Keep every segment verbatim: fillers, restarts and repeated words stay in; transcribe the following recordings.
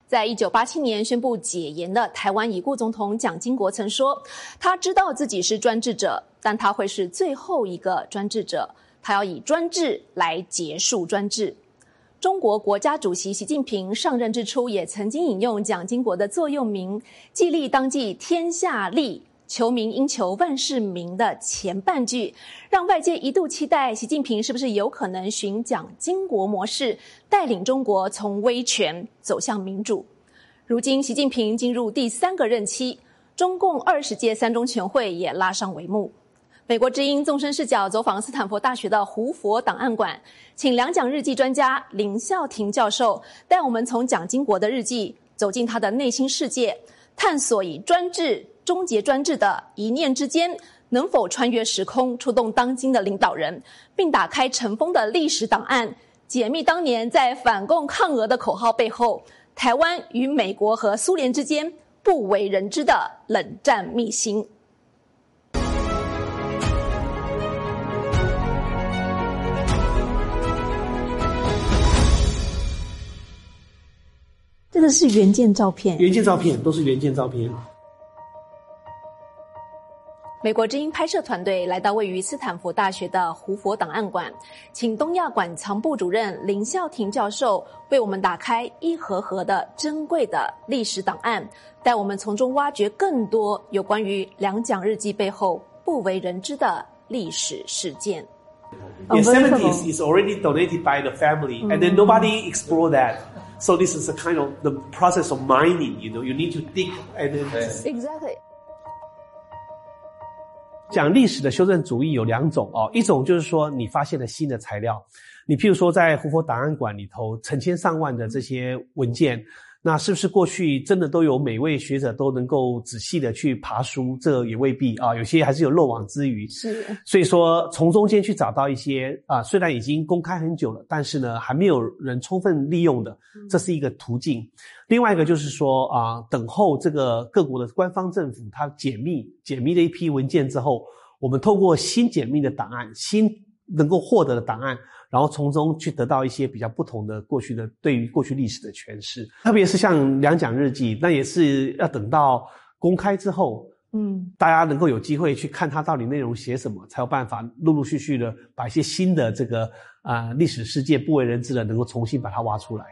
在一九八七年宣布解严的台湾已故总统蒋经国曾说，他知道自己是专制者，但他会是最后一个专制者，他要以专制来结束专制。中国国家主席习近平上任之初也曾经引用蒋经国的座右铭“既立当继天下利，求名应求万世名”的前半句，让外界一度期待习近平是不是有可能循蒋经国模式，带领中国从威权走向民主。如今习近平进入第三个任期，中共二十届三中全会也拉上帷幕。美国之音纵深视角走访斯坦福大学的胡佛档案馆，请两蒋日记专家林孝廷教授带我们从蒋经国的日记走进他的内心世界，探索以专制终结专制的一念之间能否穿越时空触动当今的领导人，并打开尘封的历史档案，解密当年在反共抗俄的口号背后，台湾与美国和苏联之间不为人知的冷战秘辛。这个是原件照片， 原件照片都是原件照片。 美国之音拍摄团队来到位于斯坦福大学的胡佛档案馆，请东亚馆藏部主任林孝廷教授为我们打开一盒盒的珍贵的历史档案，带我们从中挖掘更多有关于两蒋日记背后不为人知的历史事件。 In seventies is already donated by the family, and then nobody explored that. So this is a kind of the process of mining, you know, you need to dig and then... Exactly. 讲历史的修正主义有两种哦，一种就是说你发现了新的材料，你譬如说在胡佛档案馆里头成千上万的这些文件，那是不是过去真的都有每位学者都能够仔细的去爬书？这也未必啊，有些还是有漏网之鱼。 是， 所以说从中间去找到一些啊，虽然已经公开很久了，但是呢还没有人充分利用的，这是一个途径。另外一个就是说啊，等候这个各国的官方政府它解密解密的一批文件之后，我们透过新解密的档案，新能够获得的档案，然后从中去得到一些比较不同的过去的对于过去历史的诠释。特别是像两蒋日记，那也是要等到公开之后，嗯，大家能够有机会去看它到底内容写什么，才有办法陆陆续续的把一些新的这个啊、呃、历史事件不为人知的能够重新把它挖出来。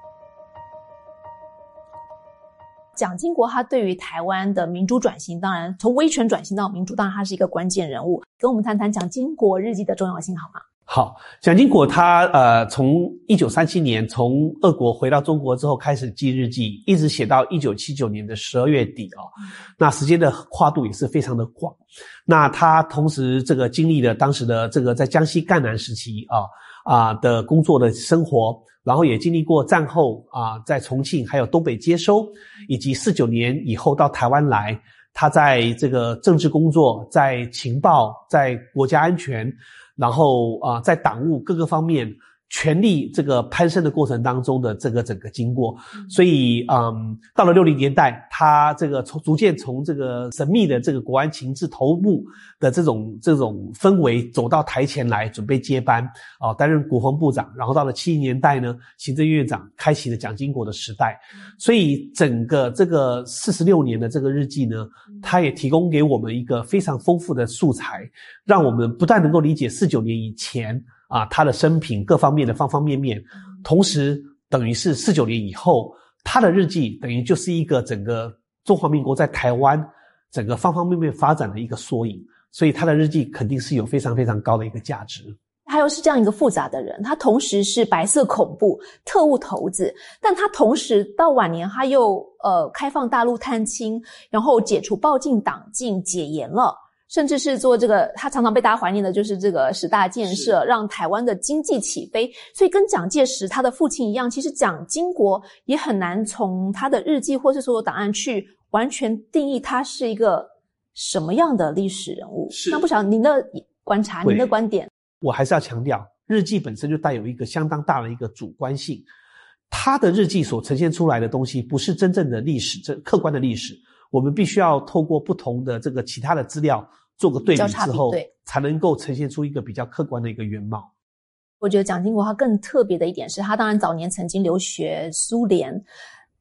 蒋经国他对于台湾的民主转型，当然从威权转型到民主，当然他是一个关键人物。跟我们谈谈蒋经国日记的重要性好吗？ 好，蒋经国他呃从一九三七年从俄国回到中国之后开始记日记，一直写到一九七九年的十二月底哦，那时间的跨度也是非常的广。那他同时这个经历了当时的这个在江西赣南时期啊啊的工作的生活，然后也经历过战后啊在重庆还有东北接收，以及四九年以后到台湾来，他在这个政治工作，在情报，在国家安全，然后啊、呃，在党务各个方面权力这个攀升的过程当中的这个整个经过，所以嗯，到了六零年代，他这个从逐渐从这个神秘的这个国安情治头目的这种这种氛围走到台前来，准备接班啊、呃，担任国防部长，然后到了七零年代呢，行政院长，开启了蒋经国的时代。所以整个这个四十六年的这个日记呢，它也提供给我们一个非常丰富的素材，让我们不但能够理解四九年以前啊，他的生平各方面的方方面面，同时等于是四九年以后，他的日记等于就是一个整个中华民国在台湾整个方方面面发展的一个缩影，所以他的日记肯定是有非常非常高的一个价值。 他又是这样一个复杂的人，他同时是白色恐怖特务头子，但他同时到晚年他又呃开放大陆探亲，然后解除报禁党禁，解严了。甚至是做这个，他常常被大家怀念的就是这个十大建设，让台湾的经济起飞。所以跟蒋介石他的父亲一样，其实蒋经国也很难从他的日记或是所有档案去完全定义他是一个什么样的历史人物。那不晓得您的观察，您的观点。 我还是要强调，日记本身就带有一个相当大的一个主观性，他的日记所呈现出来的东西不是真正的历史，这客观的历史。我们必须要透过不同的这个其他的资料做个对比之后，才能够呈现出一个比较客观的一个原貌。 我觉得蒋经国他更特别的一点是，他当然早年曾经留学苏联，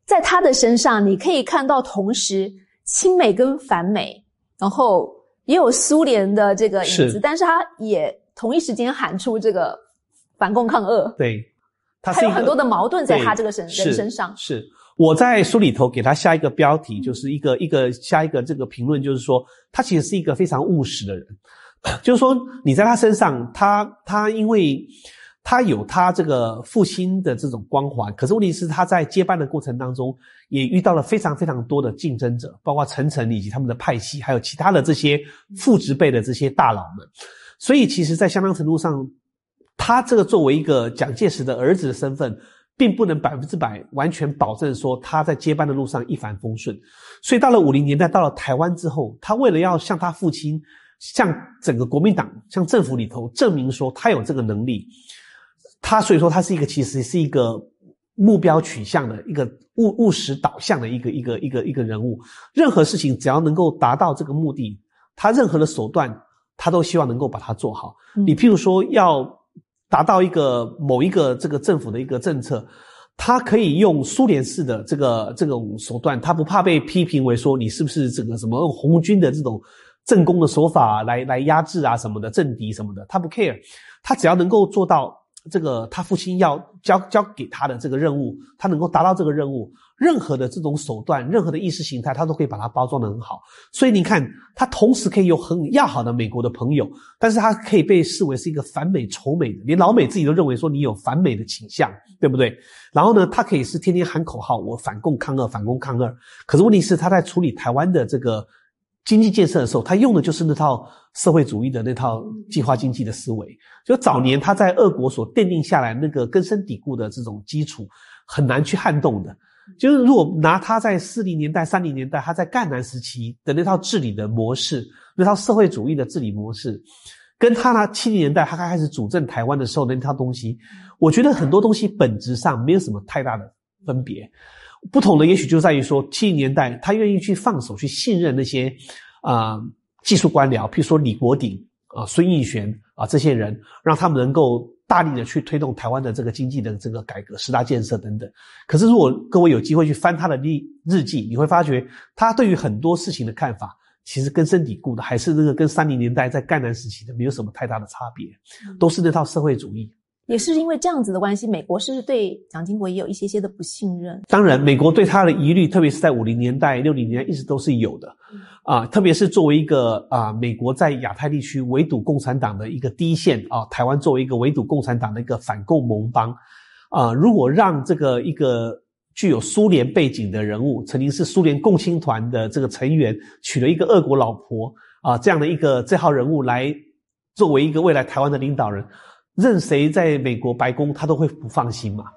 在他的身上你可以看到同时亲美跟反美，然后也有苏联的这个影子，但是他也同一时间喊出这个反共抗俄。 对，他是还有很多的矛盾在他这个身人身上。 是，是我在书里头给他下一个标题，就是一个一个下一个这个评论，就是说他其实是一个非常务实的人。就是说你在他身上，他他因为他有他这个父亲的这种光环，可是问题是他在接班的过程当中也遇到了非常非常多的竞争者，包括陈诚以及他们的派系，还有其他的这些父执辈的这些大佬们。所以其实在相当程度上，他这个作为一个蒋介石的儿子的身份，并不能百分之百完全保证说他在接班的路上一帆风顺。所以到了五零年代，到了台湾之后，他为了要向他父亲，向整个国民党，向政府里头证明说他有这个能力，他所以说他是一个其实是一个目标取向的一个务务实导向的一个一个一个一个人物。任何事情只要能够达到这个目的，他任何的手段他都希望能够把它做好。嗯、你譬如说要达到一个某一个这个政府的一个政策，他可以用苏联式的这个这种手段，他不怕被批评为说你是不是这个什么红军的这种政工的手法来来压制啊什么的，政敌什么的，他不 care， 他只要能够做到这个他父亲要交交给他的这个任务，他能够达到这个任务，任何的这种手段，任何的意识形态，他都可以把它包装得很好。所以你看，他同时可以有很要好的美国的朋友，但是他可以被视为是一个反美仇美的，连老美自己都认为说你有反美的倾向，对不对？然后呢，他可以是天天喊口号，我反共抗俄，反共抗俄。可是问题是他在处理台湾的这个经济建设的时候，他用的就是那套社会主义的那套计划经济的思维。就早年他在俄国所奠定下来那个根深蒂固的这种基础，很难去撼动的。就是如果拿他在四零年代、三零年代他在赣南时期的那套治理的模式，那套社会主义的治理模式，跟他呢七零年代他刚开始主政台湾的时候的那套东西，我觉得很多东西本质上没有什么太大的分别。不同的也许就在于说七零年代他愿意去放手去信任那些啊、呃、技术官僚，譬如说李国鼎啊、孙运璇啊这些人，让他们能够大力的去推动台湾的这个经济的这个改革、十大建设等等。可是如果各位有机会去翻他的日记，你会发觉他对于很多事情的看法其实根深蒂固的还是那个跟三零年代在赣南时期的没有什么太大的差别，都是那套社会主义。 也是因为这样子的关系，美国是不是对蒋经国也有一些些的不信任？ 当然美国对他的疑虑特别是在五零年代六零年代一直都是有的啊，特别是作为一个啊美国在亚太地区围堵共产党的一个第一线啊，台湾作为一个围堵共产党的一个反共盟邦啊，如果让这个一个具有苏联背景的人物，曾经是苏联共青团的这个成员，娶了一个俄国老婆啊，这样的一个这号人物来作为一个未来台湾的领导人，任谁在美国白宫他都会不放心嘛。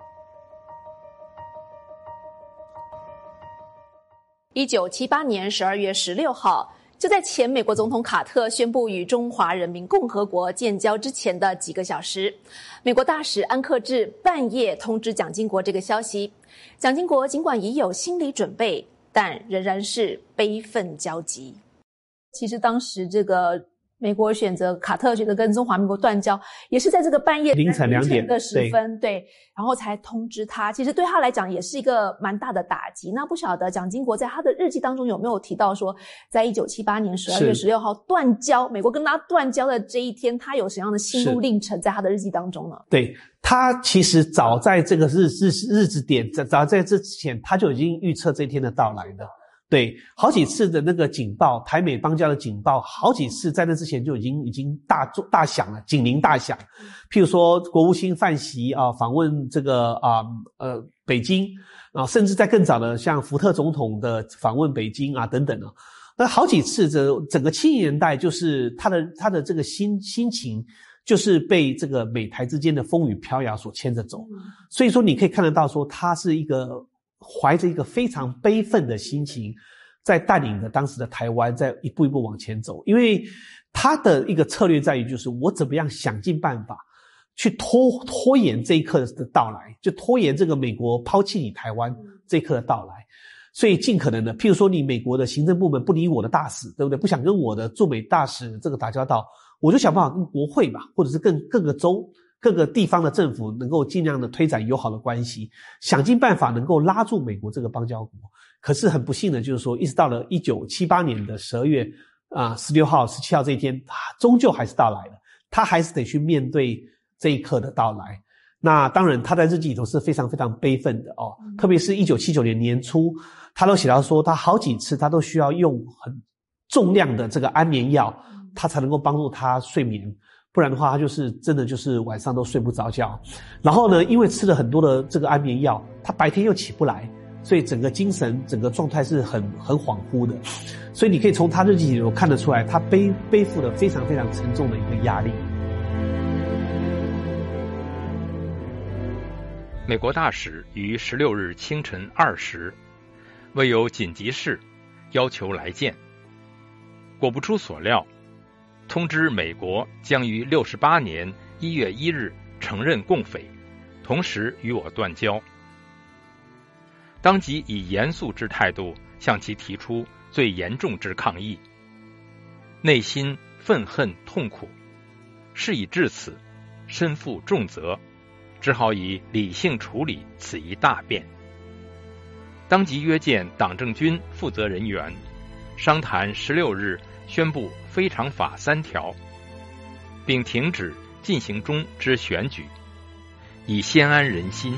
一九七八年十二月十六号，就在前美国总统卡特宣布与中华人民共和国建交之前的几个小时，美国大使安克志半夜通知蒋经国这个消息。蒋经国尽管已有心理准备，但仍然是悲愤交集。其实当时这个美国选择卡特选择跟中华民国断交，也是在这个半夜凌晨两点的时分， 对, 对，然后才通知他。其实对他来讲也是一个蛮大的打击。那不晓得蒋经国在他的日记当中有没有提到说，在一九七八年十二月十六号断交，美国跟他断交的这一天，他有什么样的心路历程在他的日记当中呢？ 对，他其实早在这个日日日子点，早在这之前，他就已经预测这一天的到来的。对，好几次的那个警报，台美邦交的警报，好几次在那之前就已经已经大大响了，警铃大响。譬如说国务卿范习啊访问这个啊呃北京啊，甚至在更早的像福特总统的访问北京啊等等啊，那好几次这整个七零年代就是他的他的这个心心情就是被这个美台之间的风雨飘摇所牵着走。所以说你可以看得到说他是一个怀着一个非常悲愤的心情，在带领着当时的台湾在一步一步往前走。因为他的一个策略在于就是我怎么样想尽办法去拖拖延这一刻的到来，就拖延这个美国抛弃你台湾这一刻的到来。所以尽可能的，譬如说你美国的行政部门不理我的大使，对不对？不想跟我的驻美大使这个打交道，我就想办法跟国会吧，或者是更各个州各个地方的政府能够尽量的推展友好的关系，想尽办法能够拉住美国这个邦交国。可是很不幸的就是说，一直到了一九七八年的十二月啊十六号、十七号这一天，啊，终究还是到来了，他还是得去面对这一刻的到来。那当然他在日记里头是非常非常悲愤的哦，特别是一九七九年年初，他都写到说他好几次他都需要用很重量的这个安眠药，他才能够帮助他睡眠，不然的话他就是真的就是晚上都睡不着觉。然后呢，因为吃了很多的这个安眠药，他白天又起不来，所以整个精神整个状态是很很恍惚的。所以你可以从他日记里头看得出来，他背背负了非常非常沉重的一个压力。 美国大使于十六日清晨二时，为有紧急事，要求来见。果不出所料，通知美国将于六十八年一月一日承认共匪，同时与我断交。当即以严肃之态度向其提出最严重之抗议，内心愤恨痛苦，事已至此，身负重责，只好以理性处理此一大变。当即约见党政军负责人员，商谈十六日宣布非常法三条，并停止进行中之选举，以先安人心。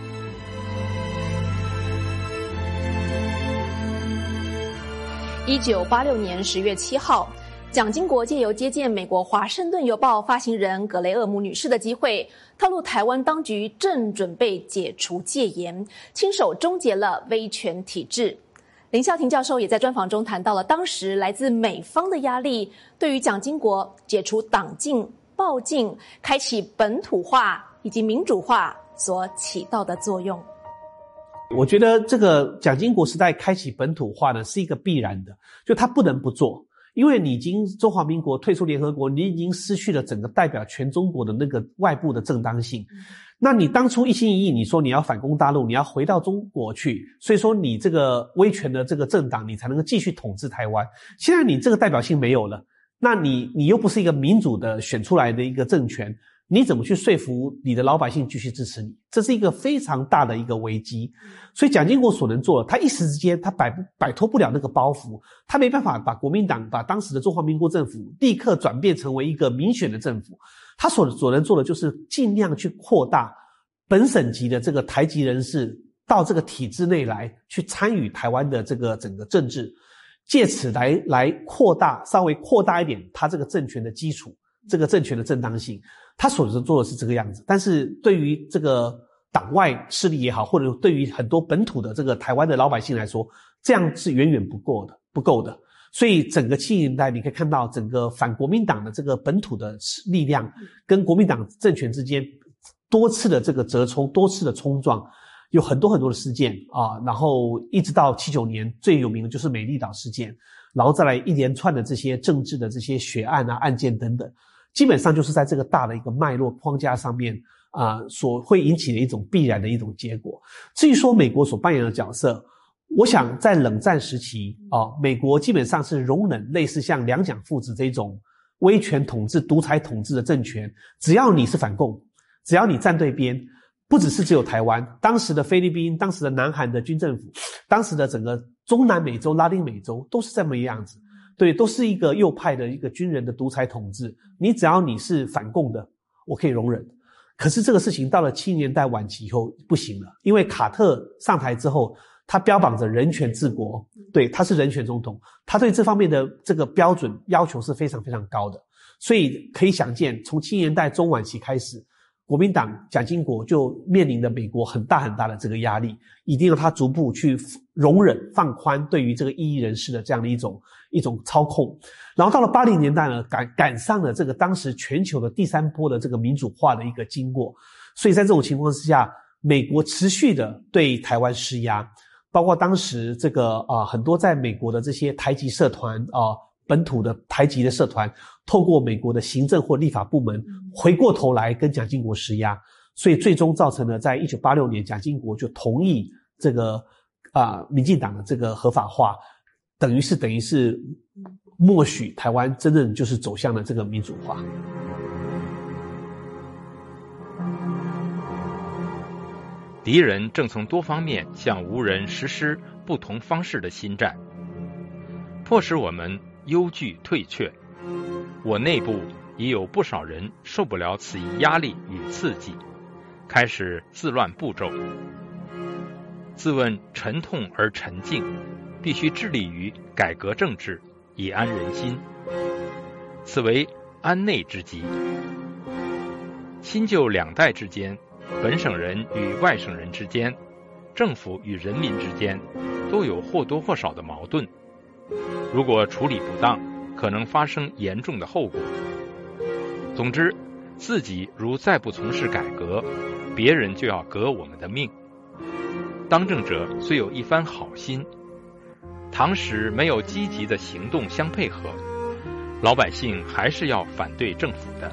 一九八六年十月七号，蒋经国借由接见美国《华盛顿邮报》发行人格雷厄姆女士的机会，透露台湾当局正准备解除戒严，亲手终结了威权体制。林孝庭教授也在专访中谈到了当时来自美方的压力对于蒋经国解除党禁、报禁、开启本土化以及民主化所起到的作用。 我觉得这个蒋经国时代开启本土化呢是一个必然的，就他不能不做，因为你已经中华民国退出联合国，你已经失去了整个代表全中国的那个外部的正当性。嗯，那你当初一心一意你说你要反攻大陆，你要回到中国去，所以说你这个威权的这个政党你才能够继续统治台湾。现在你这个代表性没有了，那你你又不是一个民主的选出来的一个政权，你怎么去说服你的老百姓继续支持你？这是一个非常大的一个危机。所以蒋经国所能做的，他一时之间他摆摆脱不了那个包袱，他没办法把国民党把当时的中华民国政府立刻转变成为一个民选的政府。他所所能做的就是尽量去扩大本省级的这个台籍人士到这个体制内来去参与台湾的这个整个政治，借此来来扩大稍微扩大一点他这个政权的基础，这个政权的正当性。他所能做的是这个样子，但是对于这个党外势力也好，或者对于很多本土的这个台湾的老百姓来说，这样是远远不够的，不够的。所以整个七零年代你可以看到整个反国民党的这个本土的力量跟国民党政权之间多次的这个折冲，多次的冲撞，有很多很多的事件啊，然后一直到七九年最有名的就是美丽岛事件，然后再来一连串的这些政治的这些血案啊、案件等等，基本上就是在这个大的一个脉络框架上面啊、呃，所会引起的一种必然的一种结果。至于说美国所扮演的角色，我想在冷战时期啊，美国基本上是容忍类似像两蒋父子这种威权统治、独裁统治的政权，只要你是反共，只要你站对边，不只是只有台湾，当时的菲律宾、当时的南韩的军政府，当时的整个中南美洲、拉丁美洲都是这么一样子。对，都是一个右派的一个军人的独裁统治，你只要你是反共的，我可以容忍。可是这个事情到了七零年代晚期以后不行了，因为卡特上台之后，他标榜着人权治国，对，他是人权总统，他对这方面的这个标准要求是非常非常高的，所以可以想见，从七零年代中晚期开始，国民党蒋经国就面临着美国很大很大的这个压力，一定要他逐步去容忍放宽对于这个异议人士的这样的一种一种操控。然后到了八零年代呢，赶赶上了这个当时全球的第三波的这个民主化的一个经过，所以在这种情况之下，美国持续的对台湾施压，包括当时这个啊、呃、很多在美国的这些台籍社团啊、呃、本土的台籍的社团，透过美国的行政或立法部门回过头来跟蒋经国施压，所以最终造成了在一九八六年蒋经国就同意这个啊、呃、民进党的这个合法化，等于是等于是默许台湾真正就是走向了这个民主化。 敌人正从多方面向吴人实施不同方式的新战，迫使我们忧惧退却。我内部也有不少人受不了此一压力与刺激，开始自乱步骤。自问沉痛而沉静，必须致力于改革政治，以安人心，此为安内之急。新旧两代之间，本省人与外省人之间，政府与人民之间，都有或多或少的矛盾。如果处理不当，可能发生严重的后果。总之，自己如再不从事改革，别人就要革我们的命。当政者虽有一番好心，倘使没有积极的行动相配合，老百姓还是要反对政府的。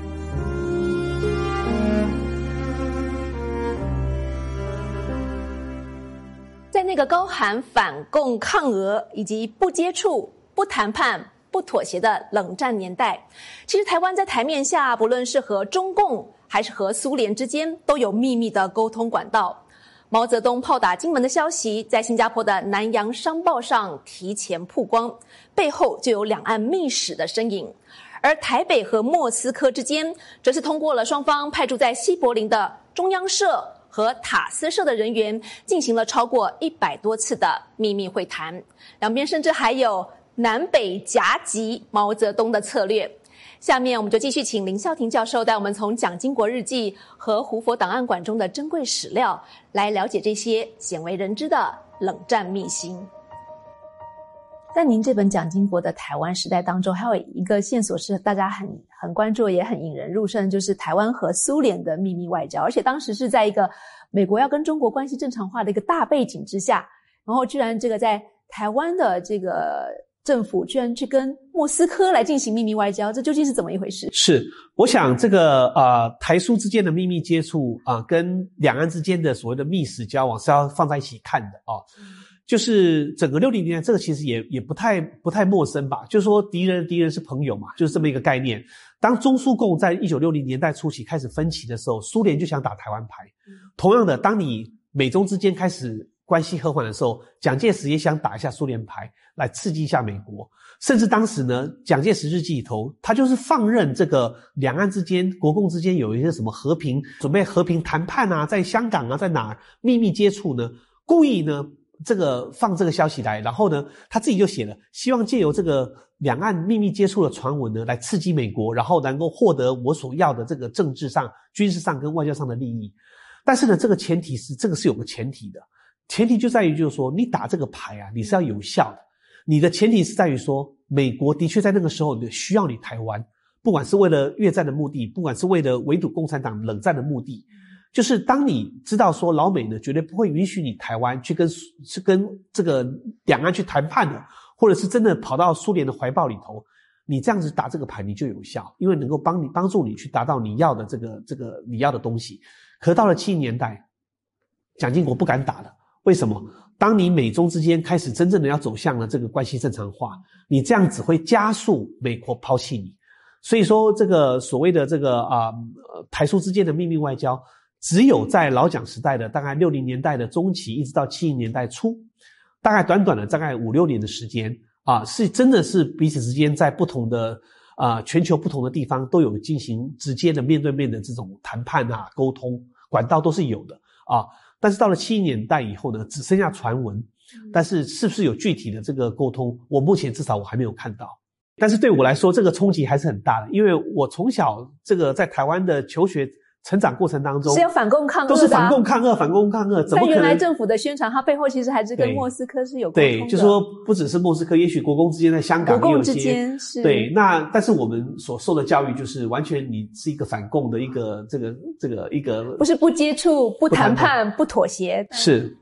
在那个高喊反共抗俄以及不接触、不谈判、不妥协的冷战年代，其实台湾在台面下，不论是和中共还是和苏联之间，都有秘密的沟通管道。毛泽东炮打金门的消息，在新加坡的南洋商报上提前曝光，背后就有两岸密使的身影。而台北和莫斯科之间，则是通过了双方派驻在西柏林的中央社和塔斯社的人员，进行了超过一百多次的秘密会谈，两边甚至还有南北夹击毛泽东的策略。下面我们就继续请林孝庭教授带我们从蒋经国日记和胡佛档案馆中的珍贵史料，来了解这些鲜为人知的冷战秘辛。在您这本蒋经国的台湾时代当中，还有一个线索是大家很很关注，也很引人入胜，就是台湾和苏联的秘密外交，而且当时是在一个美国要跟中国关系正常化的一个大背景之下，然后居然这个在台湾的这个政府居然去跟莫斯科来进行秘密外交，这究竟是怎么一回事？ 是，我想这个呃台苏之间的秘密接触啊、呃，跟两岸之间的所谓的密使交往是要放在一起看的啊。嗯就是整个六零年代，这个其实也也不太不太陌生吧。就是说敌人敌人是朋友嘛，就是这么一个概念。当中苏共在一九六零年代初期开始分歧的时候，苏联就想打台湾牌。同样的，当你美中之间开始关系和缓的时候，蒋介石也想打一下苏联牌，来刺激一下美国。甚至当时呢，蒋介石日记里头，他就是放任这个两岸之间、国共之间有一些什么和平，准备和平谈判啊，在香港啊，在哪儿秘密接触呢？故意呢？这个放这个消息来，然后呢，他自己就写了，希望借由这个两岸秘密接触的传闻呢，来刺激美国，然后能够获得我所要的这个政治上、军事上跟外交上的利益。但是呢，这个前提是，这个是有个前提的，前提就在于就是说，你打这个牌啊，你是要有效的。你的前提是在于说，美国的确在那个时候需要你台湾，不管是为了越战的目的，不管是为了围堵共产党冷战的目的。就是当你知道说老美呢绝对不会允许你台湾去跟去跟这个两岸去谈判的，或者是真的跑到苏联的怀抱里头，你这样子打这个牌你就有效，因为能够帮你帮助你去达到你要的这个这个你要的东西。可到了七零年代，蒋经国不敢打了，为什么？当你美中之间开始真正的要走向了这个关系正常化，你这样只会加速美国抛弃你。所以说这个所谓的这个啊、呃、台苏之间的秘密外交，只有在老蒋时代的大概六零年代的中期一直到七零年代初，大概短短的大概五六年的时间啊，是真的是彼此之间在不同的啊全球不同的地方都有进行直接的面对面的这种谈判啊沟通管道都是有的啊。但是到了七零年代以后呢，只剩下传闻，但是是不是有具体的这个沟通，我目前至少我还没有看到。但是对我来说，这个冲击还是很大的，因为我从小这个在台湾的求学成长过程当中是有反共抗俄的、啊、 都是反共抗俄反共抗俄，怎么可能？ 但原来政府的宣传它背后其实还是跟莫斯科是有沟通的。 对，就说不只是莫斯科，也许国共之间在香港也有些国共之间是对。那但是我们所受的教育就是完全你是一个反共的一个这个这个一个， 不是不接触不谈判 不, 不妥协。 是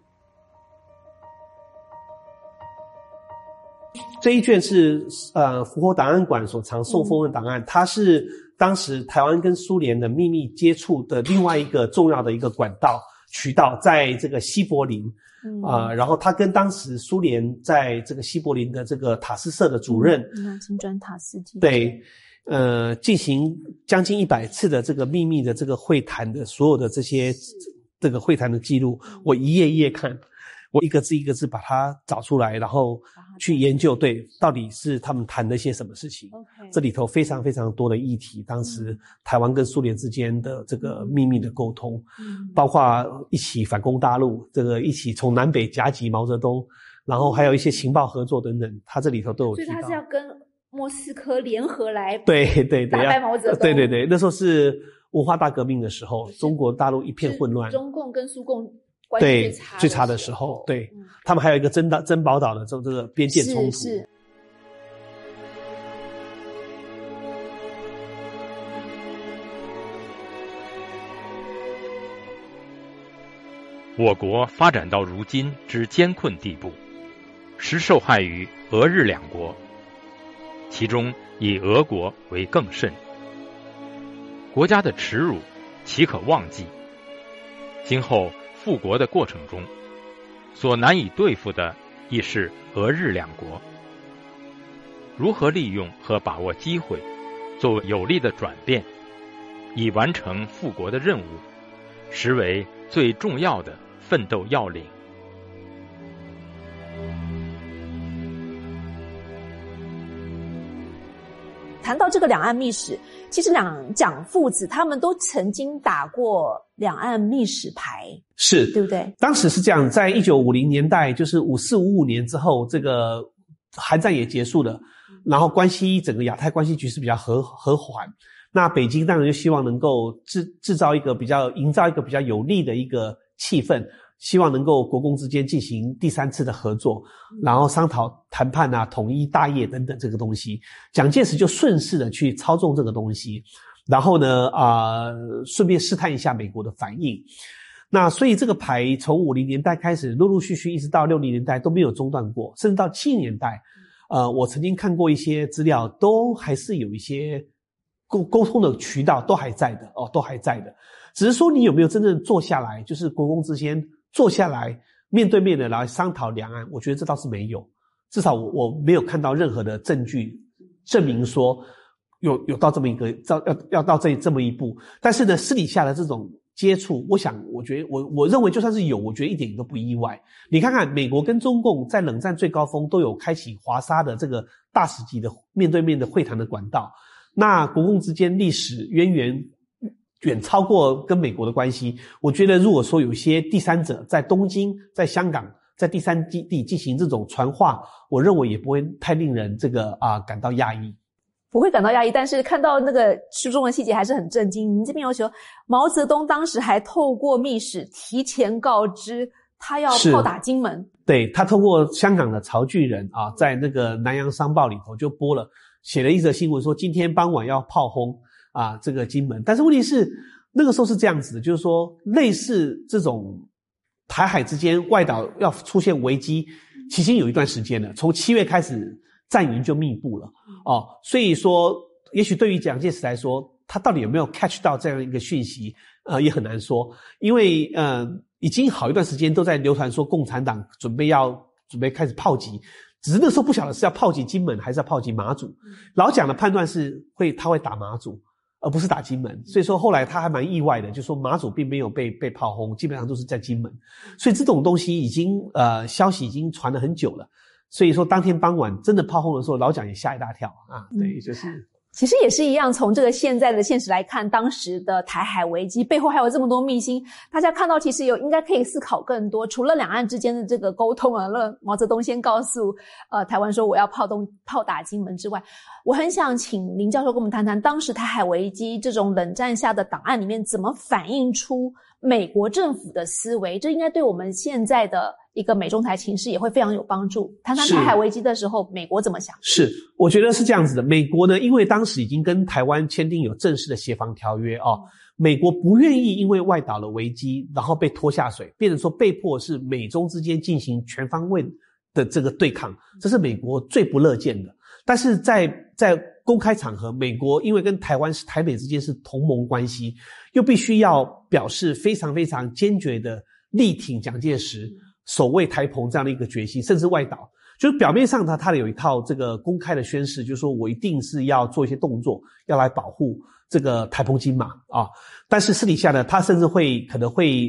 这一卷是呃福侯档案馆所藏受封的档案、嗯、它是当时台湾跟苏联的秘密接触的另外一个重要的一个管道渠道，在这个西柏林啊、嗯呃，然后他跟当时苏联在这个西柏林的这个塔斯社的主任纳金砖塔斯基对呃进行将近一百次的这个秘密的这个会谈的所有的这些这个会谈的记录，我一页一页看，我一个字一个字把它找出来，然后去研究，对，到底是他们谈了些什么事情。 Okay. 这里头非常非常多的议题，当时台湾跟苏联之间的这个秘密的沟通，嗯、包括一起反攻大陆，这个一起从南北夹击毛泽东，然后还有一些情报合作等等，他这里头都有提到。 所以他是要跟莫斯科联合来对对对打败毛泽东。 对对对，那时候是文化大革命的时候，中国大陆一片混乱， 中共跟苏共关系最差的最差的时候，对、嗯、他们还有一个珍岛珍宝岛的这这个边界冲突。 是是。 我国发展到如今之艰困地步，实受害于俄日两国，其中以俄国为更甚。国家的耻辱岂可忘记？今后复国的过程中，所难以对付的亦是俄日两国。如何利用和把握机会，作为有力的转变，以完成复国的任务，实为最重要的奋斗要领。 谈到这个两岸密使，其实两蒋父子他们都曾经打过两岸密使牌， 是， 对不对？ 当时是这样，在一九五零年代，就是五四五五年之后，这个韩战也结束了，然后关系整个亚太关系局势比较和和缓。那北京当然就希望能够制制造一个比较营造一个比较有利的一个气氛，希望能够国共之间进行第三次的合作，然后商讨谈判啊、统一大业等等这个东西。蒋介石就顺势的去操纵这个东西，然后呢啊、呃，顺便试探一下美国的反应。那所以这个牌从五零年代开始，陆陆续续一直到六零年代都没有中断过，甚至到七零年代，呃，我曾经看过一些资料，都还是有一些沟沟通的渠道都还在的哦，都还在的。只是说你有没有真正坐下来，就是国共之间坐下来面对面的来商讨两岸，我觉得这倒是没有，至少我我没有看到任何的证据证明说有有到这么一个要要到这这么一步。但是呢，私底下的这种接触，我想我觉得我我认为就算是有，我觉得一点都不意外。你看看美国跟中共在冷战最高峰都有开启华沙的这个大使级的面对面的会谈的管道，那国共之间历史渊源远超过跟美国的关系。我觉得如果说有一些第三者在东京、在香港、在第三基地进行这种传话，我认为也不会太令人这个啊、呃、感到讶异。 不会感到压抑，但是看到那个书中的细节还是很震惊。您这边要求毛泽东当时还透过密使提前告知他要炮打金门， 对，他透过香港的曹巨仁啊，在那个南洋商报里头就播了，写了一则新闻说今天傍晚要炮轰啊这个金门。但是问题是那个时候是这样子的，就是说类似这种台海之间外岛要出现危机，其实有一段时间了，从七月开始战云就密布了哦，所以说也许对于蒋介石来说，他到底有没有 catch 到这样一个讯息呃也很难说，因为呃已经好一段时间都在流传说共产党准备要准备开始炮击，只是那时候不晓得是要炮击金门还是要炮击马祖。老蒋的判断是会他会打马祖而不是打金门，所以说后来他还蛮意外的，就说马祖并没有被被炮轰，基本上都是在金门。所以这种东西已经呃消息已经传了很久了，所以说当天傍晚真的炮轰的时候，老蒋也吓一大跳啊。对，就是其实也是一样，从这个现在的现实来看，当时的台海危机背后还有这么多秘辛，大家看到其实有应该可以思考更多。除了两岸之间的这个沟通啊，那毛泽东先告诉呃台湾说我要炮东炮打金门之外，我很想请林教授跟我们谈谈当时台海危机这种冷战下的档案里面怎么反映出美国政府的思维，这应该对我们现在的一个美中台情势也会非常有帮助。谈谈台海危机的时候美国怎么想。 是，我觉得是这样子的。美国呢，因为当时已经跟台湾签订有正式的协防条约哦，美国不愿意因为外岛的危机然后被拖下水，变成说被迫是美中之间进行全方位的这个对抗，这是美国最不乐见的。但是在在公开场合，美国因为跟台湾是台美之间是同盟关系，又必须要表示非常非常坚决的力挺蒋介石守卫台澎这样的一个决心，甚至外岛，就是表面上他他有一套这个公开的宣誓，就是说我一定是要做一些动作，要来保护这个台澎金马啊。但是私底下呢，他甚至会可能会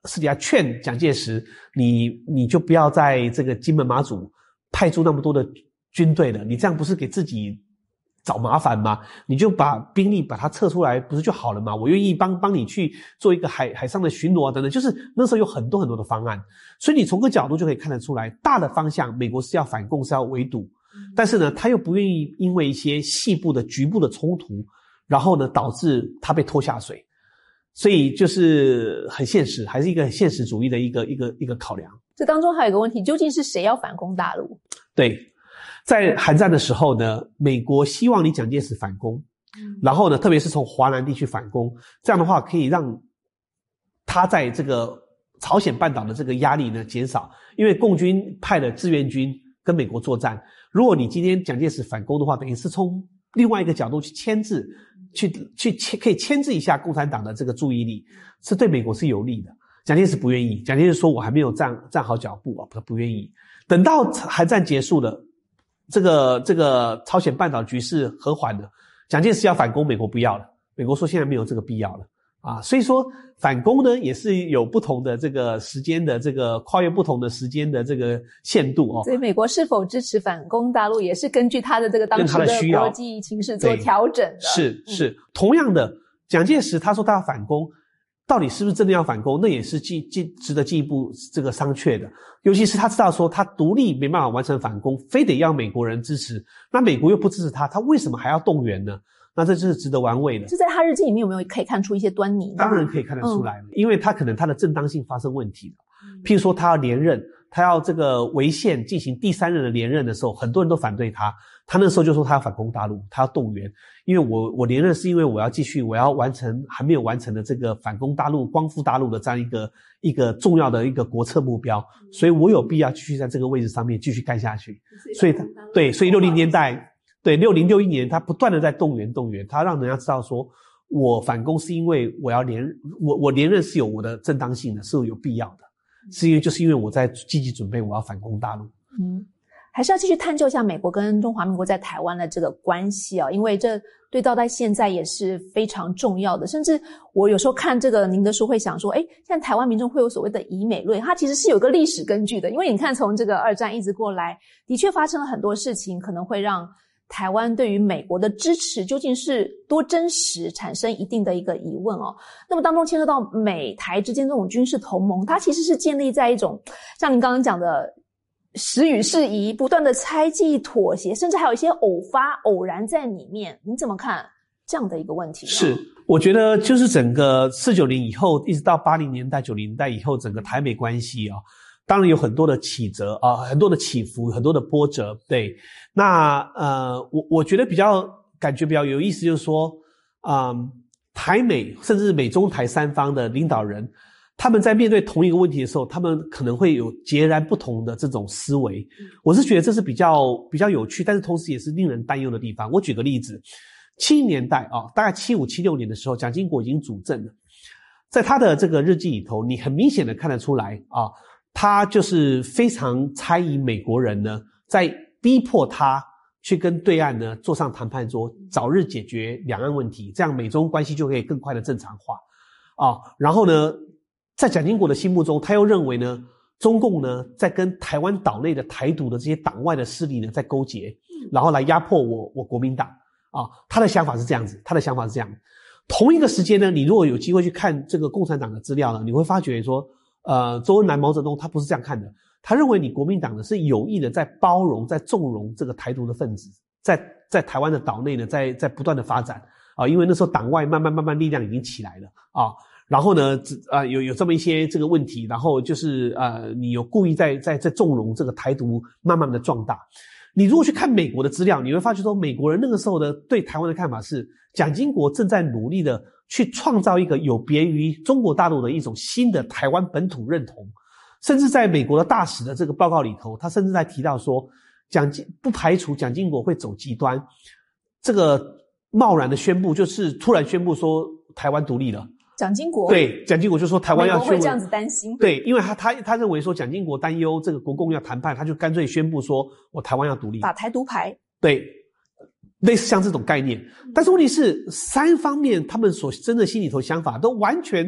私底下劝蒋介石，你你就不要在这个金门马祖派出那么多的军队了，你这样不是给自己找麻烦吗？你就把兵力把它撤出来，不是就好了吗？我愿意帮帮你去做一个海海上的巡逻啊，等等，就是那时候有很多很多的方案。所以你从个角度就可以看得出来，大的方向美国是要反共，是要围堵，但是呢，他又不愿意因为一些细部的局部的冲突，然后呢导致他被拖下水。所以就是很现实，还是一个很现实主义的一个一个一个考量。 这当中还有一个问题，究竟是谁要反攻大陆？ 对。在韩战的时候呢，美国希望你蒋介石反攻，然后呢，特别是从华南地区反攻，这样的话可以让他在这个朝鲜半岛的这个压力呢减少，因为共军派了志愿军跟美国作战，如果你今天蒋介石反攻的话，等于是从另外一个角度去牵制，去去牵可以牵制一下共产党的这个注意力，是对美国是有利的。蒋介石不愿意，蒋介石说我还没有站站好脚步啊，他不愿意。等到韩战结束了。这个这个朝鲜半岛局势和缓了，蒋介石要反攻，美国不要了，美国说现在没有这个必要了啊，所以说反攻呢也是有不同的这个时间的这个跨越不同的时间的这个限度哦。 所以美国是否支持反攻大陆，也是根据他的这个当时的国际情势做调整的。 是是、嗯，同样的，蒋介石他说他要反攻。到底是不是真的要反攻，那也是进进值得进一步这个商榷的。尤其是他知道说他独立没办法完成反攻，非得要美国人支持，那美国又不支持他，他为什么还要动员呢？那这就是值得玩味的。 就在他日记里面有没有可以看出一些端倪？ 当然可以看得出来、嗯、因为他可能他的正当性发生问题了。譬如说他要连任，他要这个违宪进行第三任的连任的时候，很多人都反对他，他那时候就说他要反攻大陆，他要动员。因为我我连任是因为我要继续我要完成还没有完成的这个反攻大陆光复大陆的这样一个一个重要的一个国策目标，所以我有必要继续在这个位置上面继续干下去。所以他对所以六零年代对六零六一年他不断的在动员动员，他让人家知道说我反攻是因为我要连我我连任是有我的正当性的，是有必要的，是因为就是因为我在积极准备我要反攻大陆。 嗯，还是要继续探究一下美国跟中华民国在台湾的这个关系啊，因为这对到在现在也是非常重要的。甚至我有时候看这个您的书会想说，诶，现在台湾民众会有所谓的以美论，它其实是有个历史根据的。因为你看从这个二战一直过来，的确发生了很多事情，可能会让台湾对于美国的支持究竟是多真实，产生一定的一个疑问哦。那么当中牵涉到美台之间这种军事同盟，它其实是建立在一种像您刚刚讲的时与势宜，不断的猜忌、妥协，甚至还有一些偶发、偶然在里面。你怎么看这样的一个问题呢？ 是，我觉得就是整个四九年以后，一直到八零年代、九零年代以后，整个台美关系啊，当然有很多的起折啊，很多的起伏，很多的波折。对，那呃，我我觉得比较感觉比较有意思，就是说，嗯，台美甚至美中台三方的领导人。他们在面对同一个问题的时候，他们可能会有截然不同的这种思维。我是觉得这是比较比较有趣，但是同时也是令人担忧的地方。我举个例子，七零年代啊，大概七五七六年的时候，蒋经国已经主政了，在他的这个日记里头，你很明显的看得出来啊，他就是非常猜疑美国人呢，在逼迫他去跟对岸呢坐上谈判桌，早日解决两岸问题，这样美中关系就可以更快的正常化啊。然后呢，在蒋经国的心目中，他又认为呢，中共呢在跟台湾岛内的台独的这些党外的势力呢在勾结，然后来压迫我我国民党啊。他的想法是这样子，他的想法是这样。同一个时间呢，你如果有机会去看这个共产党的资料呢，你会发觉说，呃，周恩来、毛泽东他不是这样看的，他认为你国民党呢是有意的在包容、在纵容这个台独的分子，在在台湾的岛内呢，在在不断的发展啊，因为那时候党外慢慢慢慢力量已经起来了啊。然后呢，呃，有有这么一些这个问题，然后就是呃，你有故意在在在纵容这个台独慢慢的壮大。你如果去看美国的资料，你会发觉说，美国人那个时候的对台湾的看法是，蒋经国正在努力的去创造一个有别于中国大陆的一种新的台湾本土认同。甚至在美国的大使的这个报告里头，他甚至在提到说，蒋经不排除蒋经国会走极端，这个贸然的宣布就是突然宣布说台湾独立了。 蒋经国对蒋经国就说台湾要宣布， 会这样子担心。 对，因为他他他认为说蒋经国担忧这个国共要谈判，他就干脆宣布说我台湾要独立， 打台独牌。 对，类似像这种概念。但是问题是，三方面他们所真的心里头想法都完全，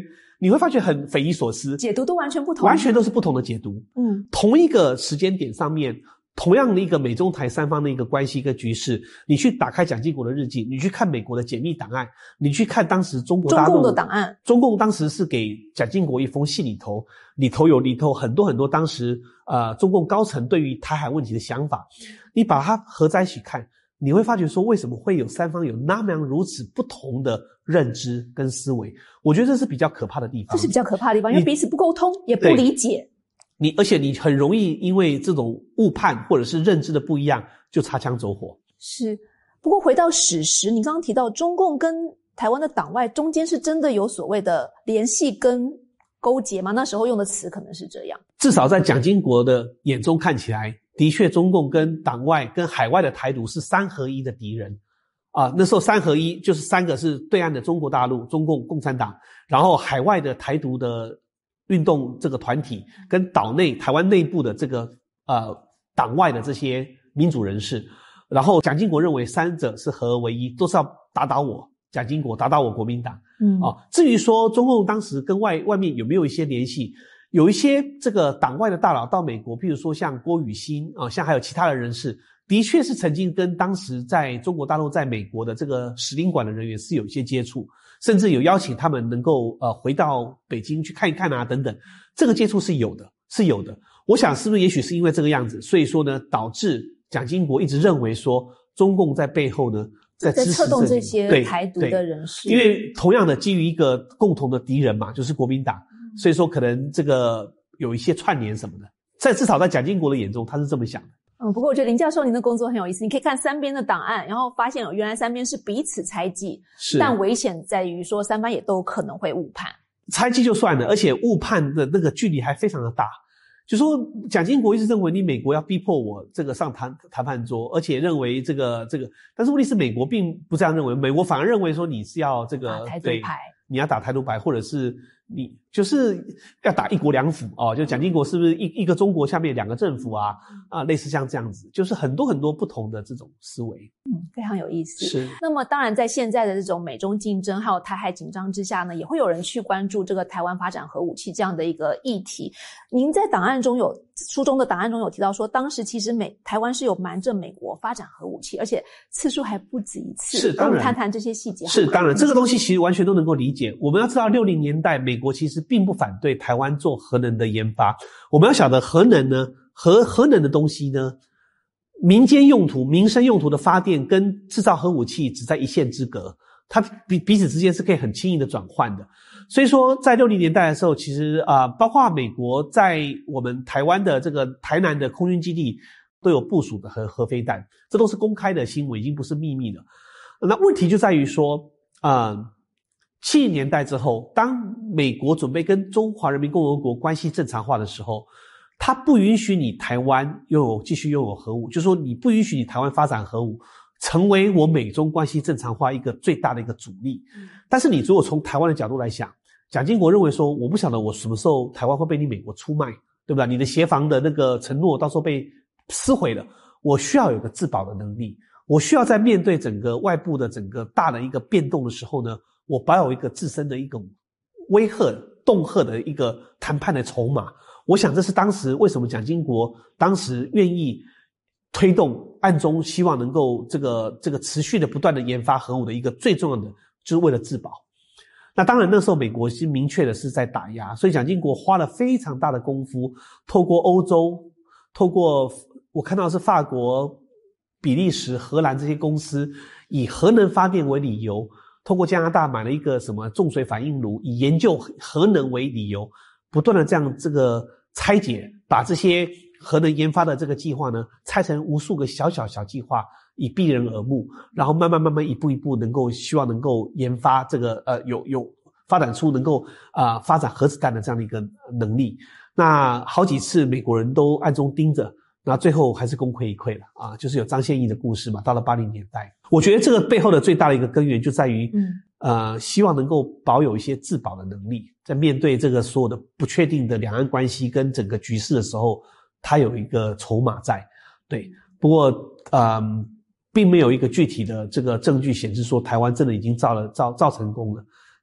你会发觉很匪夷所思， 解读都完全不同， 完全都是不同的解读。 嗯， 同一个时间点上面，同样的一个美中台三方的一个关系跟局势，你去打开蒋经国的日记，你去看美国的解密档案，你去看当时中国大陆中共的档案， 中共当时是给蒋经国一封信，里头里头有里头很多很多当时呃中共高层对于台海问题的想法，你把它合在一起看，你会发觉说为什么会有三方有那么样如此不同的认知跟思维。我觉得这是比较可怕的地方， 这是比较可怕的地方，因为彼此不沟通也不理解， 你而且你很容易因为这种误判或者是认知的不一样就擦枪走火。 是，不过回到史实，你刚刚提到中共跟台湾的党外中间是真的有所谓的联系跟勾结吗？那时候用的词可能是这样。 至少在蒋经国的眼中看起来，的确中共跟党外跟海外的台独是三合一的敌人啊。那时候三合一就是三个是对岸的中国大陆、中共共产党，然后海外的台独的运动这个团体跟岛内台湾内部的这个呃党外的这些民主人士，然后蒋经国认为三者是合而为一，都是要打倒我蒋经国，打倒我国民党。 嗯啊，至于说中共当时跟外外面有没有一些联系，有一些这个党外的大佬到美国，譬如说像郭雨新啊，像还有其他的人士，的确是曾经跟当时在中国大陆在美国的这个使领馆的人员是有一些接触，甚至有邀请他们能够呃回到北京去看一看啊等等，这个接触是有的，是有的。我想是不是也许是因为这个样子，所以说呢，导致蒋经国一直认为说中共在背后呢在支持在策动这些台独的人士， 因为同样的基于一个共同的敌人嘛，就是国民党，所以说可能这个有一些串联什么的，在至少在蒋经国的眼中他是这么想的。 嗯，不过我觉得林教授您的工作很有意思，你可以看三边的档案，然后发现有原来三边是彼此猜忌， 是， 但危险在于说三方也都可能会误判。 猜忌就算了，而且误判的那个距离还非常的大。就说蒋经国一直认为你美国要逼迫我这个上谈谈判桌，而且认为这个这个，但是问题是美国并不这样认为，美国反而认为说你是要这个台独牌， 你要打台独牌，或者是你就是要打一国两府哦，就蒋经国是不是一一个中国下面两个政府啊啊，类似像这样子，就是很多很多不同的这种思维， 嗯，非常有意思。 是。 那么当然在现在的这种美中竞争还有台海紧张之下呢，也会有人去关注这个台湾发展核武器这样的一个议题。您在档案中有书中的档案中有提到说，当时其实美台湾是有瞒着美国发展核武器，而且次数还不止一次。 是，当然。 我们谈谈这些细节。 是，当然，这个东西其实完全都能够理解。我们要知道，六零年代美国其实并不反对台湾做核能的研发。我们要晓得，核能呢，核核能的东西呢，民间用途、民生用途的发电跟制造核武器只在一线之隔，它彼彼此之间是可以很轻易的转换的。所以说在六零年代的时候，其实啊、呃，包括美国在我们台湾的这个台南的空军基地都有部署的核核飞弹，这都是公开的新闻，已经不是秘密了。那问题就在于说啊、呃，七零年代之后，当美国准备跟中华人民共和国关系正常化的时候，它不允许你台湾拥有继续拥有核武，就是说你不允许你台湾发展核武，成为我美中关系正常化一个最大的一个阻力。但是你如果从台湾的角度来想，蒋经国认为说，我不晓得我什么时候台湾会被你美国出卖，对不对？你的协防的那个承诺到时候被撕毁了，我需要有个自保的能力，我需要在面对整个外部的整个大的一个变动的时候呢，我保有一个自身的一个威吓、恫吓的一个谈判的筹码。我想这是当时为什么蒋经国当时愿意推动暗中希望能够这个这个持续的不断的研发核武的一个最重要的，就是为了自保。那当然那时候美国是明确的是在打压，所以蒋经国花了非常大的功夫，透过欧洲，透过我看到是法国、比利时、荷兰这些公司，以核能发电为理由，透过加拿大买了一个什么重水反应炉，以研究核能为理由，不断的这样这个拆解，把这些核能研发的这个计划呢，拆成无数个小小小计划，以避人耳目，然后慢慢慢慢一步一步能够希望能够研发这个呃有有发展出能够啊、呃、发展核子弹的这样的一个能力。那好几次美国人都暗中盯着，那最后还是功亏一篑了啊，就是有张献义的故事嘛。到了八零年代，我觉得这个背后的最大的一个根源就在于，嗯，呃，希望能够保有一些自保的能力，在面对这个所有的不确定的两岸关系跟整个局势的时候，他有一个筹码在。对，不过，嗯、呃，并没有一个具体的这个证据显示说台湾真的已经造了造造成功了。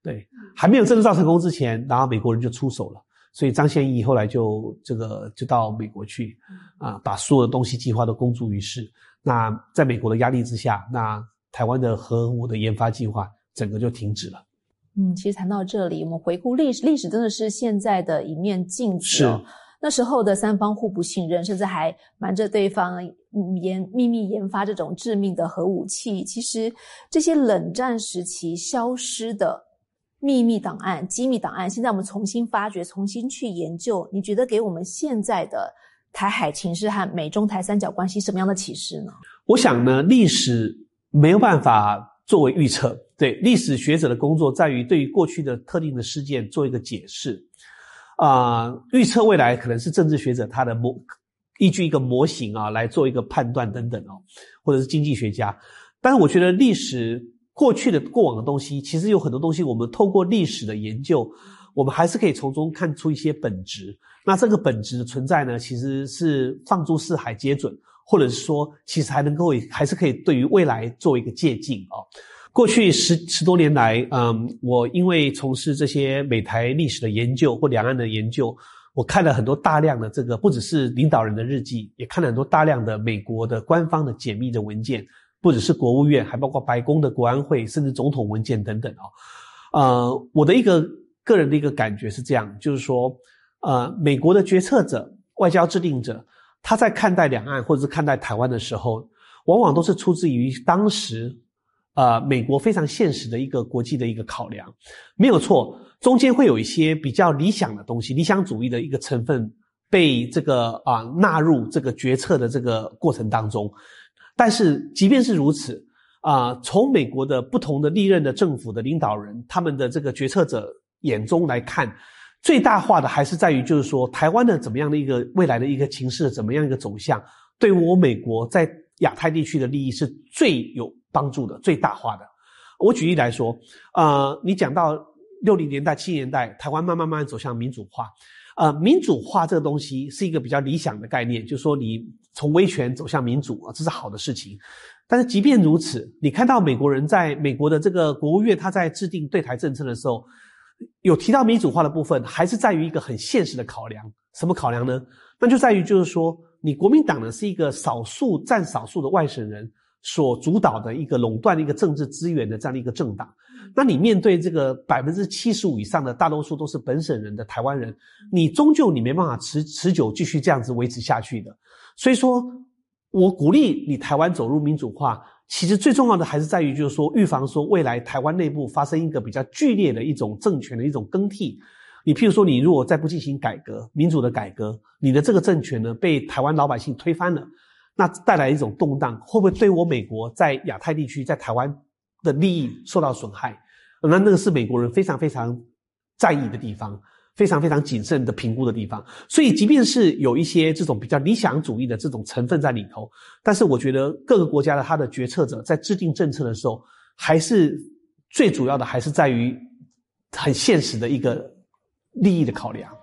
对，还没有真的造成功之前，然后美国人就出手了。所以张献义后来就这个就到美国去啊，把所有的东西计划都公诸于世。那在美国的压力之下，那台湾的核武的研发计划整个就停止了。 嗯，其实谈到这里，我们回顾历史，历史真的是现在的一面镜子哦。 是。 那时候的三方互不信任，甚至还瞒着对方研秘密研发这种致命的核武器。其实这些冷战时期消失的秘密档案、机密档案，现在我们重新发掘、重新去研究，你觉得给我们现在的台海情势和美中台三角关系什么样的启示呢？ 我想呢，历史没有办法作为预测，对，历史学者的工作在于对于过去的特定的事件做一个解释。啊、呃，预测未来可能是政治学者他的模依据一个模型啊来做一个判断等等哦，或者是经济学家。但是我觉得历史过去的过往的东西，其实有很多东西我们透过历史的研究，我们还是可以从中看出一些本质。那这个本质的存在呢，其实是放诸四海皆准，或者是说其实还能够还是可以对于未来做一个借鉴哦。过去十十多年来，嗯，我因为从事这些美台历史的研究或两岸的研究，我看了很多大量的这个，不只是领导人的日记，也看了很多大量的美国的官方的解密的文件，不只是国务院，还包括白宫的国安会，甚至总统文件等等哦。呃，我的一个个人的一个感觉是这样，就是说，呃，美国的决策者、外交制定者，他在看待两岸或者是看待台湾的时候，往往都是出自于当时。呃，美国非常现实的一个国际的一个考量，没有错，中间会有一些比较理想的东西，理想主义的一个成分被这个啊、呃、纳入这个决策的这个过程当中。但是即便是如此啊、呃，从美国的不同的历任的政府的领导人，他们的这个决策者眼中来看，最大化的还是在于就是说台湾的怎么样的一个未来的一个情势，怎么样一个走向，对我美国在亚太地区的利益是最有帮助的，最大化的。我举例来说，呃，你讲到六零年代、七零年代，台湾慢慢慢慢走向民主化，呃，民主化这个东西是一个比较理想的概念，就是说你从威权走向民主啊，这是好的事情。但是即便如此，你看到美国人在美国的这个国务院，他在制定对台政策的时候，有提到民主化的部分，还是在于一个很现实的考量。什么考量呢？那就在于就是说，你国民党呢是一个少数占少数的外省人所主导的一个垄断的一个政治资源的这样的一个政党，那你面对这个 百分之七十五 以上的大多数都是本省人的台湾人，你终究你没办法持持久继续这样子维持下去的。所以说我鼓励你台湾走入民主化，其实最重要的还是在于就是说预防说未来台湾内部发生一个比较剧烈的一种政权的一种更替。你譬如说你如果再不进行改革，民主的改革，你的这个政权呢被台湾老百姓推翻了，那带来一种动荡，会不会对我美国在亚太地区在台湾的利益受到损害？那那个是美国人非常非常在意的地方，非常非常谨慎的评估的地方。所以即便是有一些这种比较理想主义的这种成分在里头，但是我觉得各个国家的他的决策者在制定政策的时候，还是最主要的还是在于很现实的一个利益的考量。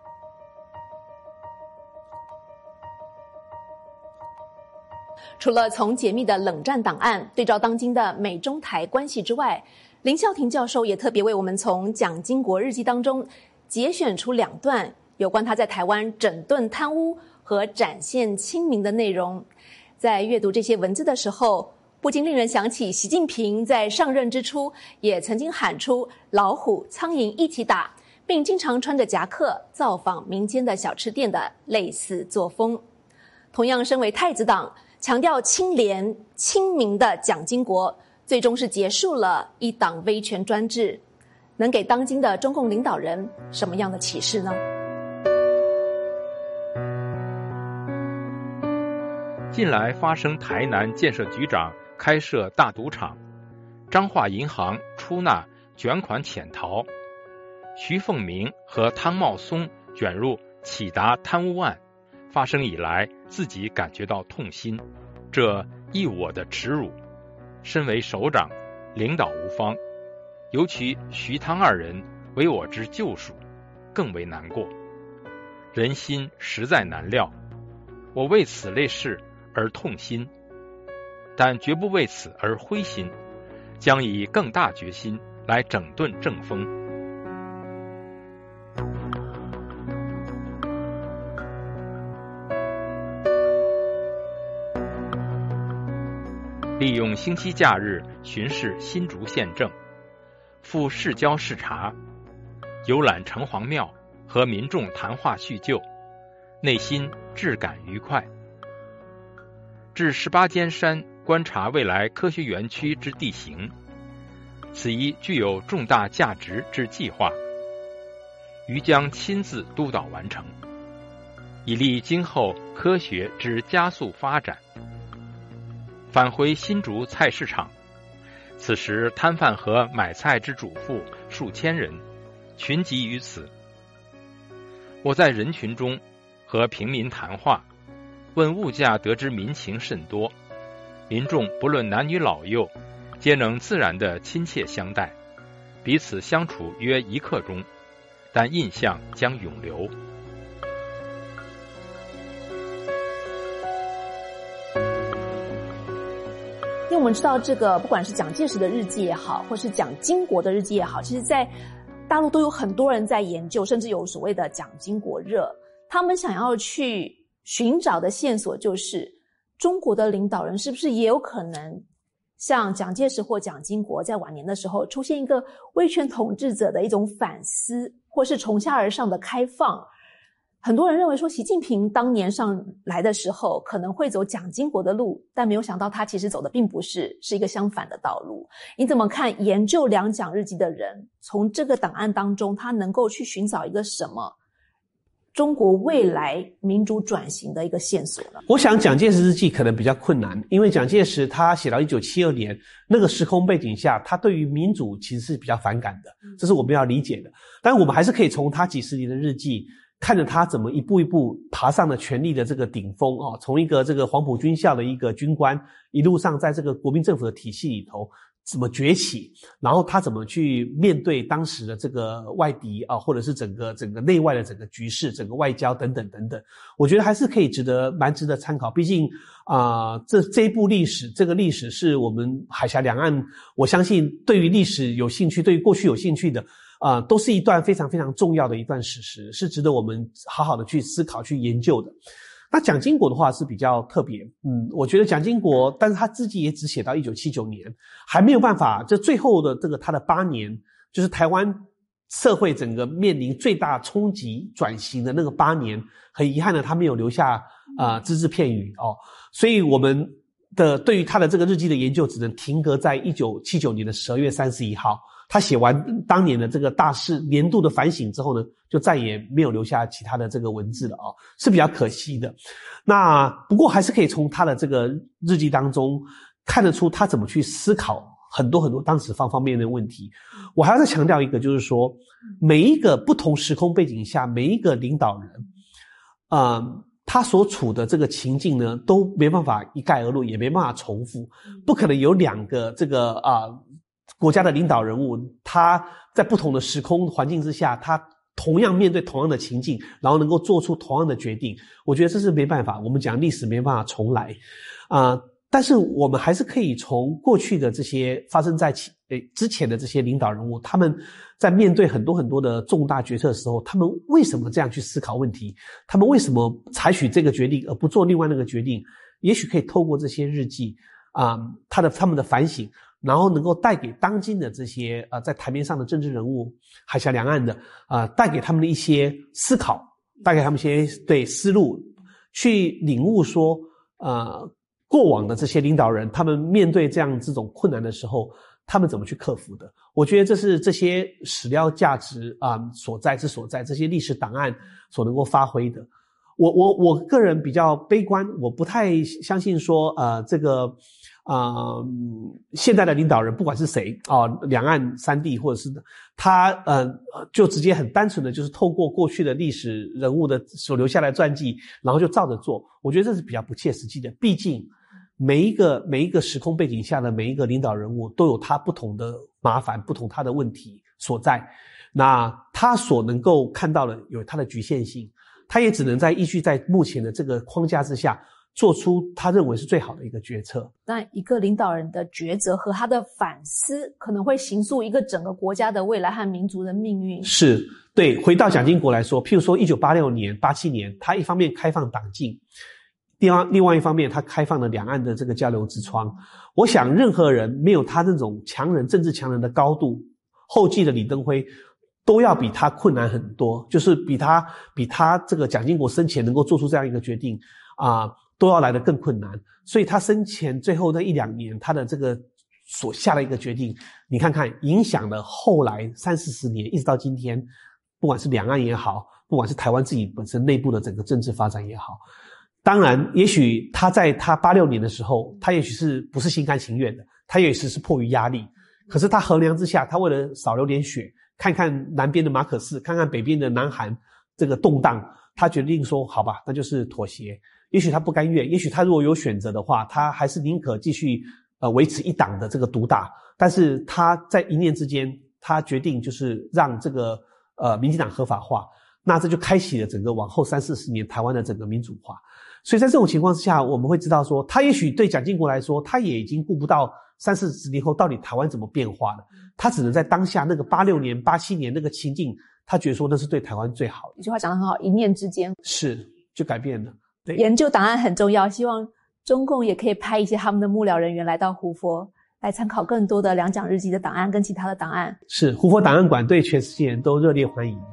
除了从解密的冷战档案对照当今的美中台关系之外，林孝庭教授也特别为我们从蒋经国日记当中节选出两段有关他在台湾整顿贪污和展现亲民的内容。在阅读这些文字的时候，不禁令人想起习近平在上任之初也曾经喊出老虎苍蝇一起打，并经常穿着夹克造访民间的小吃店的类似作风。同样身为太子党强调清廉亲民的蒋经国，最终是结束了一党威权专制，能给当今的中共领导人什么样的启示呢？ 近来发生台南建设局长开设大赌场，彰化银行出纳卷款潜逃，徐凤鸣和汤茂松卷入启达贪污案，发生以来自己感觉到痛心，这一我的耻辱，身为首长领导无方，尤其徐汤二人为我之救赎，更为难过，人心实在难料，我为此类事而痛心，但绝不为此而灰心，将以更大决心来整顿政风。 利用星期假日巡视新竹县政，赴市郊视察，游览城隍庙，和民众谈话叙旧，内心质感愉快。至十八尖山观察未来科学园区之地形，此一具有重大价值之计划，余将亲自督导完成，以利今后科学之加速发展。返回新竹菜市场，此时摊贩和买菜之主妇数千人，群集于此。我在人群中和平民谈话，问物价，得知民情甚多，民众不论男女老幼，皆能自然地亲切相待，彼此相处约一刻钟，但印象将永留。 因为我们知道这个不管是蒋介石的日记也好，或是蒋经国的日记也好，其实在大陆都有很多人在研究，甚至有所谓的蒋经国热。他们想要去寻找的线索就是中国的领导人是不是也有可能像蒋介石或蒋经国在晚年的时候出现一个威权统治者的一种反思，或是从下而上的开放。很多人认为说习近平当年上来的时候可能会走蒋经国的路，但没有想到他其实走的并不是是一个相反的道路。你怎么看研究两蒋日记的人从这个档案当中他能够去寻找一个什么中国未来民主转型的一个线索呢？ 我想蒋介石日记可能比较困难，因为蒋介石他写到一九七二年那个时空背景下，他对于民主其实是比较反感的，这是我们要理解的。但我们还是可以从他几十年的日记看着他怎么一步一步爬上了权力的这个顶峰哦，从一个这个黄埔军校的一个军官，一路上在这个国民政府的体系里头怎么崛起，然后他怎么去面对当时的这个外敌啊，或者是整个整个内外的整个局势，整个外交等等等等，我觉得还是可以值得蛮值得参考。毕竟啊、呃，这这一部历史，这个历史是我们海峡两岸，我相信对于历史有兴趣，对于过去有兴趣的啊、呃，都是一段非常非常重要的一段史实，是值得我们好好的去思考、去研究的。那蒋经国的话是比较特别，嗯，我觉得蒋经国，但是他自己也只写到一九七九年，还没有办法，这最后的这个他的八年，就是台湾社会整个面临最大冲击转型的那个八年，很遗憾的他没有留下啊、呃、只字片语哦，所以我们的对于他的这个日记的研究只能停格在一九七九年的十二月三十一号。他写完当年的这个大事年度的反省之后呢，就再也没有留下其他的这个文字了啊，是比较可惜的。那不过还是可以从他的这个日记当中看得出他怎么去思考很多很多当时方方面面的问题。我还要再强调一个，就是说每一个不同时空背景下，每一个领导人呃他所处的这个情境呢，都没办法一概而论，也没办法重复，不可能有两个这个啊、呃国家的领导人物，他在不同的时空环境之下，他同样面对同样的情境，然后能够做出同样的决定，我觉得这是没办法，我们讲历史没办法重来啊、呃。但是我们还是可以从过去的这些发生在诶之前的这些领导人物，他们在面对很多很多的重大决策的时候，他们为什么这样去思考问题，他们为什么采取这个决定而不做另外那个决定，也许可以透过这些日记啊、呃，他的他们的反省，然后能够带给当今的这些呃在台面上的政治人物，海峡两岸的啊、呃，带给他们的一些思考，带给他们一些对思路，去领悟说呃过往的这些领导人，他们面对这样这种困难的时候，他们怎么去克服的。我觉得这是这些史料价值啊、呃、所在之所在，这些历史档案所能够发挥的。我我我个人比较悲观，我不太相信说呃这个呃现在的领导人不管是谁啊、呃，两岸三地或者是他呃就直接很单纯的就是透过过去的历史人物的所留下来的传记，然后就照着做，我觉得这是比较不切实际的。毕竟每一个每一个时空背景下的每一个领导人物都有他不同的麻烦，不同他的问题所在，那他所能够看到的有他的局限性，他也只能在依据在目前的这个框架之下做出他认为是最好的一个决策。 那一个领导人的抉择和他的反思可能会形塑一个整个国家的未来和民族的命运。 是，对，回到蒋经国来说，譬如说一九八六年八七年，他一方面开放党禁， 另外另外一方面，他开放了两岸的这个交流之窗。我想任何人没有他那种强人政治强人的高度，后继的李登辉都要比他困难很多，就是比他比他这个蒋经国生前能够做出这样一个决定啊、呃，都要来得更困难。所以他生前最后那一两年，他的这个所下的一个决定，你看看影响了后来三四十年，一直到今天，不管是两岸也好，不管是台湾自己本身内部的整个政治发展也好。当然也许他在他八六年的时候，他也许是不是心甘情愿的，他也许是迫于压力，可是他衡量之下，他为了少流点血，看看南边的马可仕，看看北边的南韩这个动荡，他决定说好吧，那就是妥协。也许他不甘愿，也许他如果有选择的话，他还是宁可继续呃维持一党的这个独大，但是他在一念之间，他决定就是让这个呃民进党合法化，那这就开启了整个往后三四十年台湾的整个民主化。所以在这种情况之下，我们会知道说，他也许对蒋经国来说，他也已经顾不到三四十年后到底台湾怎么变化了，他只能在当下那个八六年、八七年那个情境，他觉得说那是对台湾最好的。 一句话讲得很好，一念之间是就改变了。对， 研究档案很重要，希望中共也可以派一些他们的幕僚人员来到胡佛，来参考更多的两蒋日记的档案跟其他的档案。 是，胡佛档案馆对全世界人都热烈欢迎。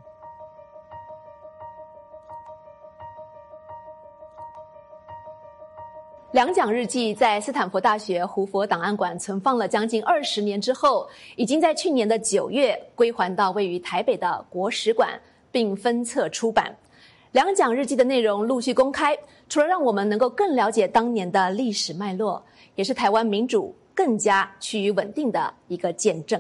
两蒋日记在斯坦福大学胡佛档案馆存放了将近二十年之后，已经在去年的九月归还到位于台北的国史馆，并分册出版。两蒋日记的内容陆续公开，除了让我们能够更了解当年的历史脉络，也是台湾民主更加趋于稳定的一个见证。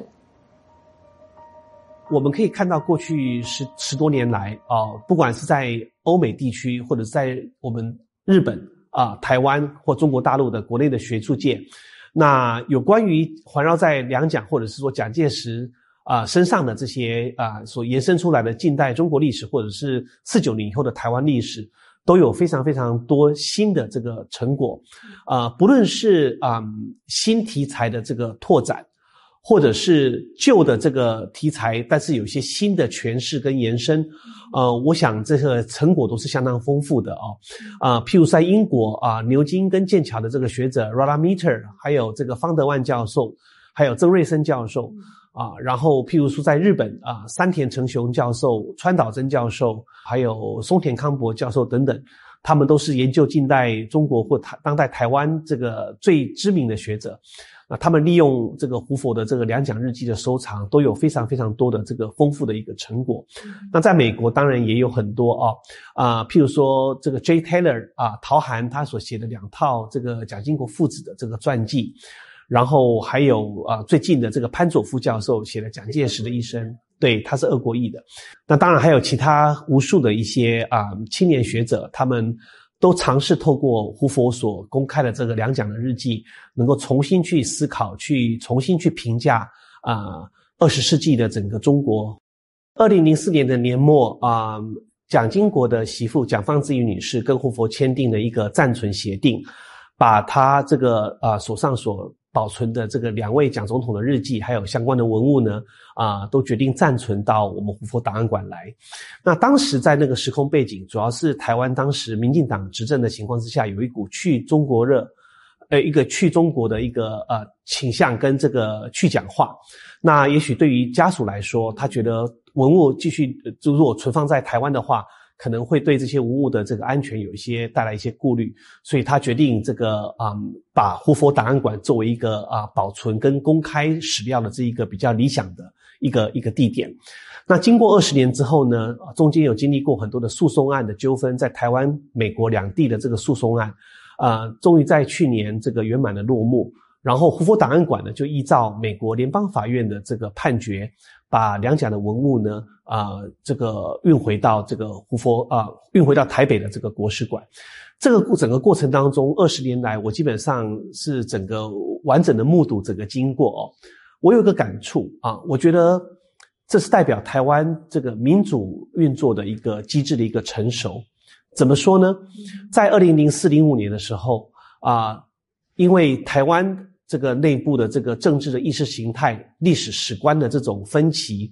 我们可以看到过去十十多年来啊、呃，不管是在欧美地区，或者是在我们日本啊、呃、台湾或中国大陆的国内的学术界，那有关于环绕在两蒋或者是说蒋介石啊、呃、身上的这些啊、呃、所延伸出来的近代中国历史，或者是四九年以后的台湾历史，都有非常非常多新的这个成果。啊、呃，不论是啊、嗯、新题材的这个拓展，或者是旧的这个题材，但是有一些新的诠释跟延伸，呃，我想这个成果都是相当丰富的哦。啊、呃，譬如在英国啊、呃，牛津跟剑桥的这个学者 Rademacher， 还有这个方德万教授，还有曾瑞生教授啊、呃，然后譬如说在日本啊、呃，山田成雄教授、川岛真教授，还有松田康博教授等等，他们都是研究近代中国或台当代台湾这个最知名的学者。那他们利用这个胡佛的这个两蒋日记的收藏，都有非常非常多的这个丰富的一个成果。那在美国当然也有很多啊啊、呃，譬如说这个 J. Taylor 啊，陶涵他所写的两套这个蒋经国父子的这个传记，然后还有啊、呃、最近的这个潘佐夫教授写的蒋介石的一生，对，他是俄国裔的。那当然还有其他无数的一些啊、呃、青年学者，他们都尝试透过胡佛所公开的这个两蒋的日记，能够重新去思考，去重新去评价啊二十世纪的整个中国。二零零四年的年末啊、呃，蒋经国的媳妇蒋方智怡女士跟胡佛签订了一个暂存协定，把他这个啊、呃、手上所保存的这个两位蒋总统的日记，还有相关的文物呢，啊、呃，都决定暂存到我们胡佛档案馆来。那当时在那个时空背景，主要是台湾当时民进党执政的情况之下，有一股去中国热，呃，一个去中国的一个呃倾向跟这个去蒋化。那也许对于家属来说，他觉得文物继续就如果存放在台湾的话，可能会对这些文物的这个安全有一些带来一些顾虑，所以他决定这个嗯，把胡佛档案馆作为一个啊保存跟公开史料的这一个比较理想的一个一个地点。那经过二十年之后呢，中间有经历过很多的诉讼案的纠纷，在台湾、美国两地的这个诉讼案，呃，终于在去年这个圆满的落幕。然后胡佛档案馆呢，就依照美国联邦法院的这个判决，把两蒋的文物呢，啊、呃，这个运回到这个胡佛啊、呃，运回到台北的这个国史馆。这个整个过程当中，二十年来，我基本上是整个完整的目睹整个经过哦。我有一个感触啊，我觉得这是代表台湾这个民主运作的一个机制的一个成熟。怎么说呢？在二零零四零五年的时候啊、呃，因为台湾这个内部的这个政治的意识形态、历史史观的这种分歧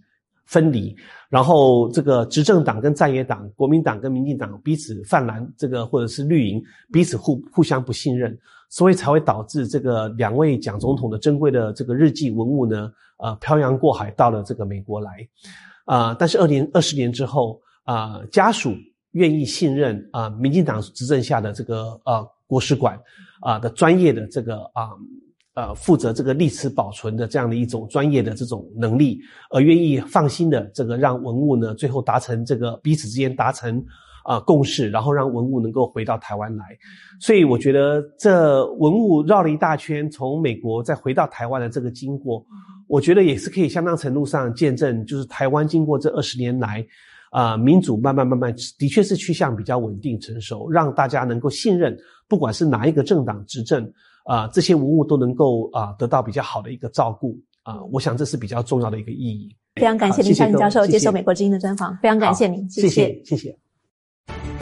分离，然后这个执政党跟在野党，国民党跟民进党彼此泛蓝，这个或者是绿营彼此互互相不信任，所以才会导致这个两位蒋总统的珍贵的这个日记文物呢，呃，漂洋过海到了这个美国来，啊、呃，但是二年二十年之后，啊、呃，家属愿意信任啊、呃，民进党执政下的这个呃国史馆啊、呃、的专业的这个啊。呃呃，负责这个历史保存的这样的一种专业的这种能力，而愿意放心的这个让文物呢，最后达成这个彼此之间达成啊、呃、共识，然后让文物能够回到台湾来。所以我觉得这文物绕了一大圈，从美国再回到台湾的这个经过，我觉得也是可以相当程度上见证，就是台湾经过这二十年来，啊、呃，民主慢慢慢慢的确是趋向比较稳定成熟，让大家能够信任，不管是哪一个政党执政。啊、呃，这些文物都能够啊、呃、得到比较好的一个照顾啊、呃，我想这是比较重要的一个意义。 非常感谢林孝麟教授接受美国之音的专访，非常感谢您， 谢谢，谢谢。